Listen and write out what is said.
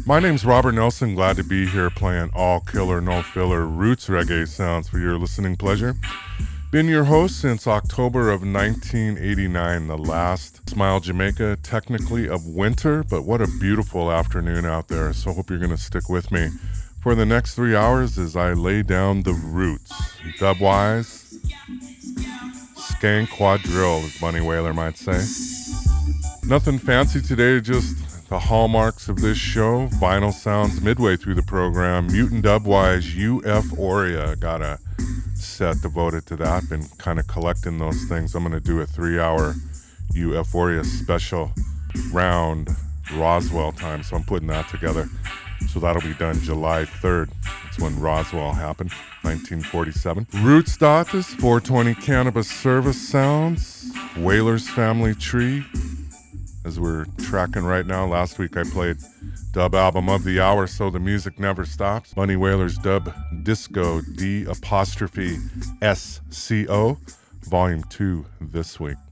My name's Robert Nelson. Glad to be here playing all killer, no filler roots reggae sounds for your listening pleasure. Been your host since October of 1989, the last Smile Jamaica, technically of winter, but what a beautiful afternoon out there. So hope you're going to stick with me for the next 3 hours as I lay down the roots. Dubwise, skank quadrille, as Bunny Wailer might say. Nothing fancy today, just the hallmarks of this show. Vinyl sounds midway through the program. Mutant Dubwise, Euphoria. Got a set devoted to that. Been kind of collecting those things. I'm going to do a 3-hour Euphoria special round Roswell time. So I'm putting that together. So that'll be done July 3rd. That's when Roswell happened, 1947. Roots Datas, 420 Cannabis Service Sounds. Whaler's Family Tree. As we're tracking right now, last week I played Dub Album of the Hour, So the Music Never Stops. Bunny Wailer's Dub Disco D''SCO, Volume 2 this week.